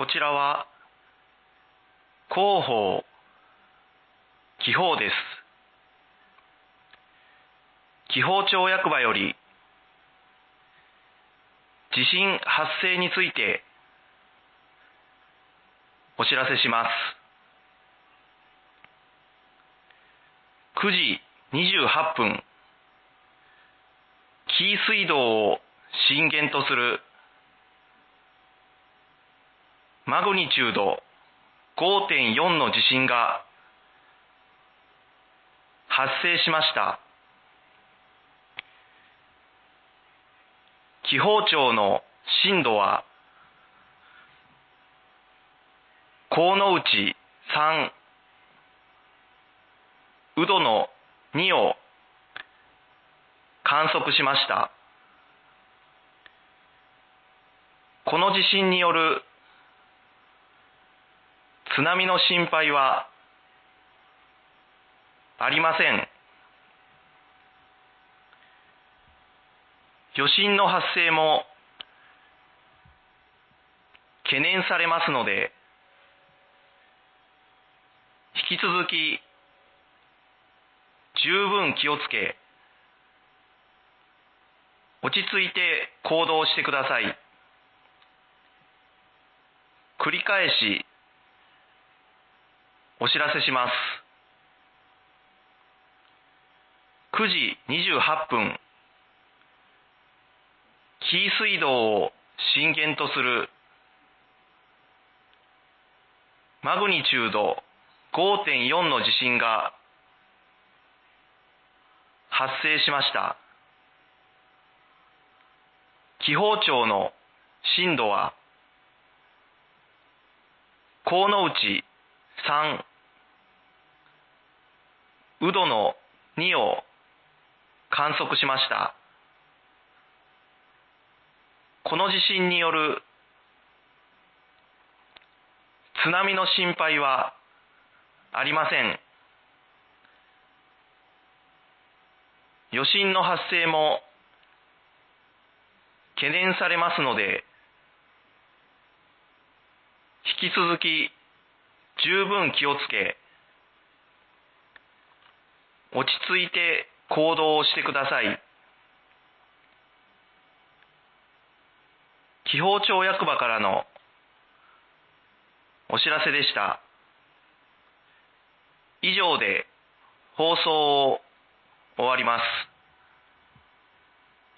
こちらは広報紀報です。紀報町役場より地震発生についてお知らせします。9時28分、紀伊水道を震源とするマグニチュード 5.4 の地震が発生しました。紀宝町の震度は河之内3、宇土の2を観測しました。この地震による津波の心配はありません。余震の発生も懸念されますので、引き続き十分気をつけ、落ち着いて行動してください。繰り返しお知らせします。9時28分、紀伊水道を震源とするマグニチュード 5.4 の地震が発生しました。紀宝町の震度は河之内3、宇土の2を観測しました。この地震による津波の心配はありません。余震の発生も懸念されますので、引き続き十分気をつけ、落ち着いて行動をしてください。紀宝町役場からのお知らせでした。以上で放送を終わります。